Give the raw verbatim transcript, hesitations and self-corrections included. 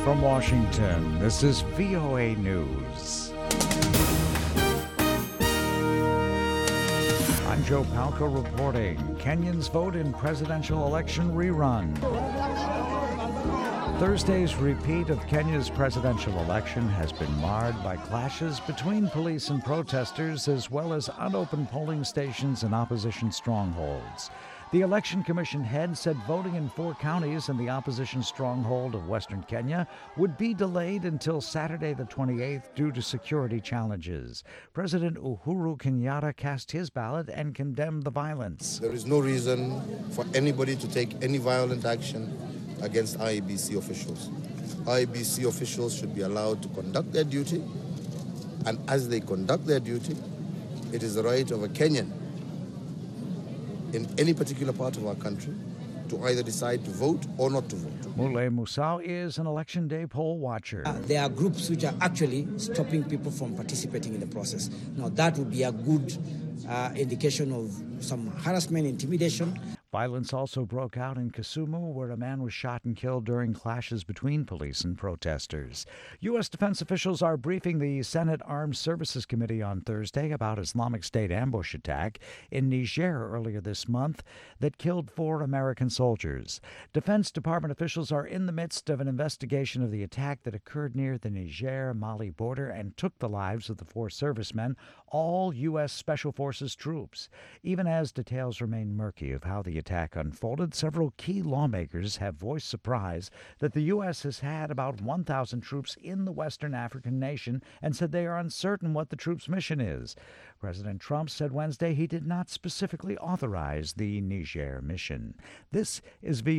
From Washington, this is V O A News. I'm Joe Palca reporting. Kenyans vote in presidential election rerun. Thursday's repeat of Kenya's presidential election has been marred by clashes between police and protesters, as well as unopened polling stations and opposition strongholds. The Election Commission head said voting in four counties in the opposition stronghold of Western Kenya would be delayed until Saturday the twenty-eighth due to security challenges. President Uhuru Kenyatta cast his ballot and condemned the violence. There is no reason for anybody to take any violent action against I E B C officials. I E B C officials should be allowed to conduct their duty, and as they conduct their duty, it is the right of a Kenyan in any particular part of our country to either decide to vote or not to vote. Mule Musau is an election day poll watcher. Uh, there are groups which are actually stopping people from participating in the process. Now that would be a good uh, indication of some harassment, intimidation. Violence also broke out in Kisumu, where a man was shot and killed during clashes between police and protesters. U S defense officials are briefing the Senate Armed Services Committee on Thursday about Islamic State ambush attack in Niger earlier this month that killed four American soldiers. Defense Department officials are in the midst of an investigation of the attack that occurred near the Niger-Mali border and took the lives of the four servicemen, all U S Special Forces troops. Even as details remain murky of how the attack unfolded, several key lawmakers have voiced surprise that the U S has had about one thousand troops in the Western African nation and said they are uncertain what the troops' mission is. President Trump said Wednesday he did not specifically authorize the Niger mission. This is V